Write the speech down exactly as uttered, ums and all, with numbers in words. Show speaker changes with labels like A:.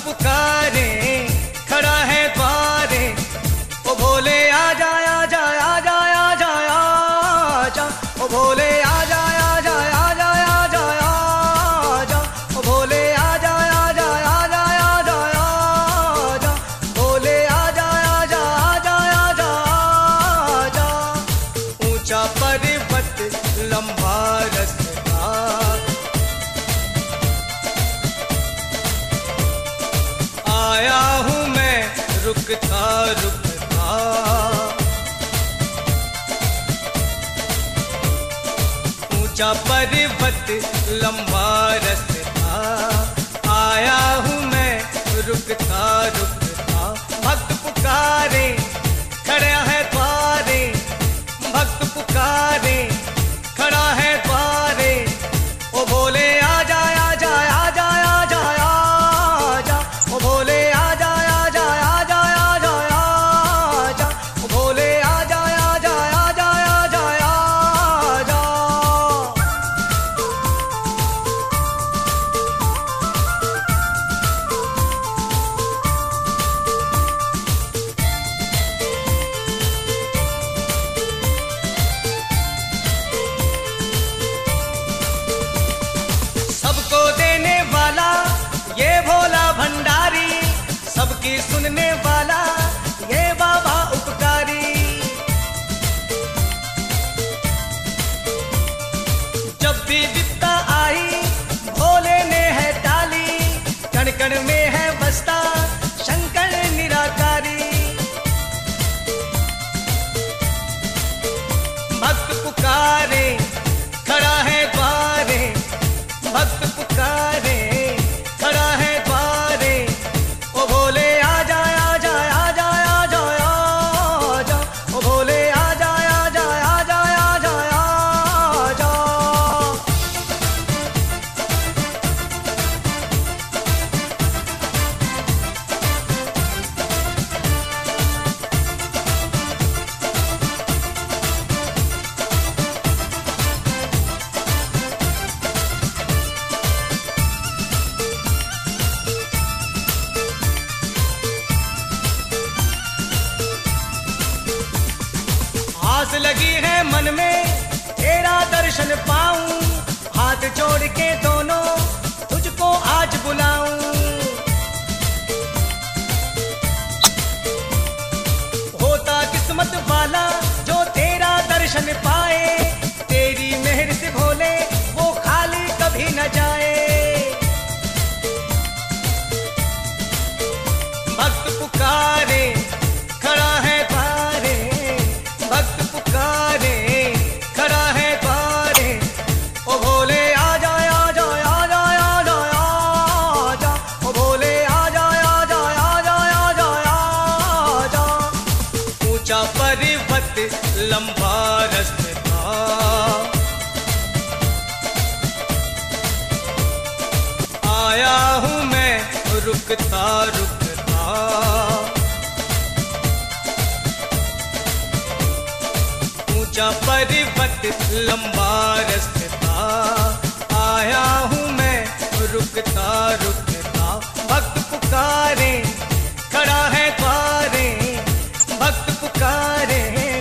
A: पुकारे खड़ा है द्वारे, ओ भोले आजा आजा आजा आजा आजा, ओ भोले आजा आजा आजा आजा आजा, ओ भोले आजा आजा आजा आजा आजा, भोले आजा आजा आजा आजा आजा। ऊंचा पर्वत लंबा रास्ता, आया हूँ मैं रुकता रुकता, ऊंचा पर्वत लंबा रास्ता, आया हूँ मैं रुकता रुकता। भक्त पुकारे खड़ा है द्वारे, भक्त पुकारे खड़ा है द्वारे, ओ भोले आजा आजा आजा आजा आजा, ओ भोले आजा आजा आजा आजा आजा, ओ भोले आजा आजा आजा आजा आजा। सबको देने वाला ये भोला भंडारी, सबकी सुनने वाला ये बाबा उपकारी। जब भी विपदा आई भोले ने है डाली, कण कण में है बसता शंकर निराकारी। भक्त पुकारे खड़ा है द्वारे, भक्त पुकारे खड़ा है द्वारे, ओ भोले आजा आजा आजा आजा आजा, ओ भोले आजा आजा आजा आजा आजा। आस लगी है मन में तेरा दर्शन पाऊं, हाथ जोड़ के दोनों तुझको आज बुलाऊं। होता किस्मत वाला जो तेरा दर्शन पाए, तेरी मेहर से भोले वो खाली कभी न जाए। भक्त पुकारे खड़ा है द्वारे, भक्त पुकारे खड़ा है द्वारे, ओ भोले आजा आजा आजा आजा आजा, ओ भोले आजा आजा आजा आजा आजा। ऊंचा पर्वत लंबा रास्ता, आया हूँ मैं रुकता रुकता, ऊंचा पर्वत लंबा रास्ता, आया हूँ मैं रुकता रुकता। भक्त पुकारे खड़ा है द्वारे, भक्त पुकारे